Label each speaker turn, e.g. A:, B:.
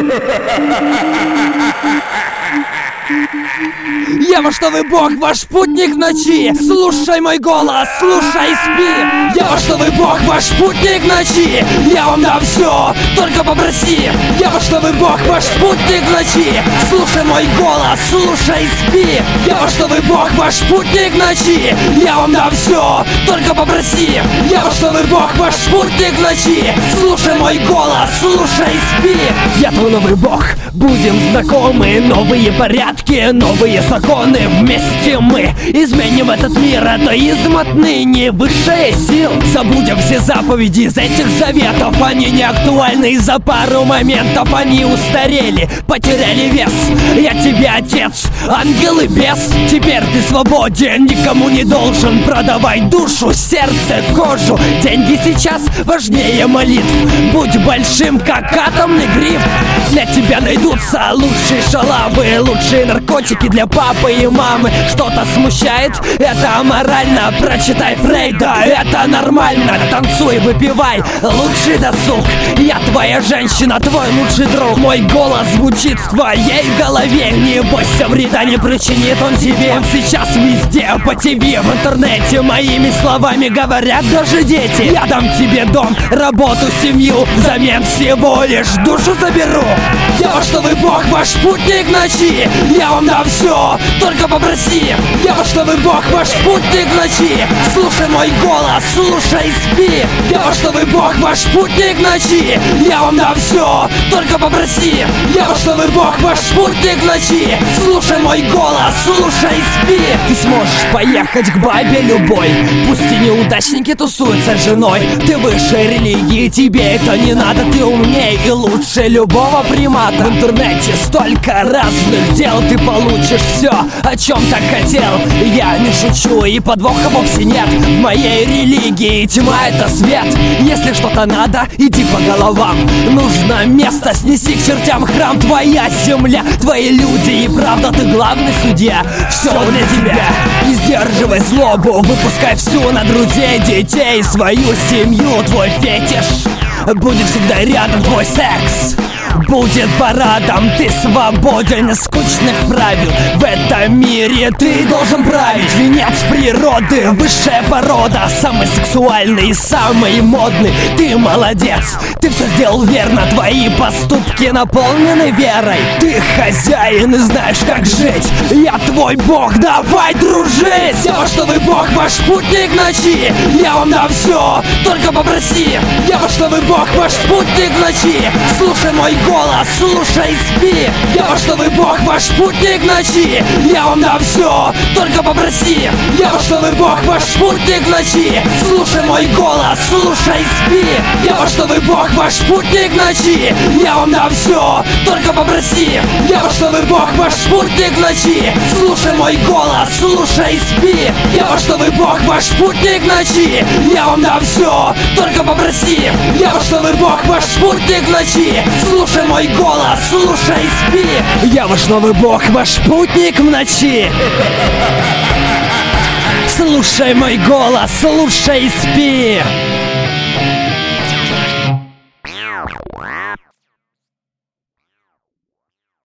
A: Я ваш новый бог, ваш путник в ночи. Слушай мой голос, слушай и спи. Я ваш новый бог, ваш путник в ночи. Я вам дам все, только попроси. Я ваш новый бог, ваш путник в ночи. Слушай мой голос, слушай и спи. Я ваш новый бог, ваш путник в ночи. Я вам дам все, только попроси. Я ваш новый бог, ваш путник в ночи. Слушай мой голос, слушай и спи. Я твой новый бог, будем знакомы. Новые порядки, новые законы. Вместе мы изменим этот мир. Атеизм отныне высшая сил. Забудем все заповеди из этих заветов. Они не актуальны из-за пару моментов. Они устарели, потеряли вес. Я тебе отец, ангел и бес. Теперь ты свободен, никому не должен. Продавай душу, сердце, кожу. Деньги сейчас важнее молитв. Будь большим, как атомный гриф. Для тебя найдутся лучшие шалавы, лучшие наркотики для папы и мамы. Что-то смущает? Это аморально. Прочитай Фрейда, это нормально. Танцуй, выпивай, лучший досуг. Я твоя женщина, твой лучший друг. Мой голос звучит в твоей голове. Не бойся, вреда не причинит он тебе. Он сейчас везде, по ТВ, в интернете. Моими словами говорят даже дети. Я дам тебе дом, работу, семью. Взамен всего лишь душу заберу. Я ваш новый бог, ваш путник в ночи. Я вам дам все, только попроси. Я ваш новый бог, ваш путник в ночи. Слушай мой голос, слушай и спи. Я ваш новый бог, ваш путник в ночи. Я вам дам все, только попроси. Я ваш новый бог, ваш путник в ночи. Слушай мой голос, слушай и спи. Ты сможешь поехать к бабе любой, пусть и неудачники тусуются с женой. Ты выше религии, тебе это не надо. Ты умнее и лучше любого примата. В интернете столько разных дел. Ты получишь все, о чем так хотел. Я не шучу, и подвоха вовсе нет. В моей религии тьма — это свет. Если что-то надо, иди по головам. Нужно место, снеси к чертям храм. Твоя земля, твои люди, и правда ты главный судья. Все для тебя. Не сдерживай злобу, выпускай всю на друзей, детей, свою семью. Твой фетиш будет всегда рядом, твой секс будет парадом. Ты свободен из скучных правил. В этом мире ты должен править. Венец природы, высшая порода. Самый сексуальный и самый модный. Ты молодец, ты все сделал верно. Твои поступки наполнены верой. Ты хозяин и знаешь, как жить. Я твой бог, давай дружить. Я ваш новый бог, ваш путник в ночи. Я вам дам все, только попроси. Я ваш новый бог, ваш путник в ночи. Слушай мой голос, слушай и спи. Я ваш новый бог, ваш путник в ночи. Я вам дам все, только попроси. Я ваш новый бог, ваш путник в ночи. Слушай мой голос, слушай и спи. Я ваш новый бог, ваш путник в ночи. Я вам дам все, только попроси. Я ваш новый бог, ваш путник в ночи. Слушай мой голос, слушай и спи. Я ваш новый бог, ваш путник в ночи. Я вам дам все, только попроси. Я ваш новый бог, ваш путник в ночи. Слушай мой голос, слушай и спи. Я ваш новый бог, ваш путник в ночи. Слушай мой голос, слушай и спи.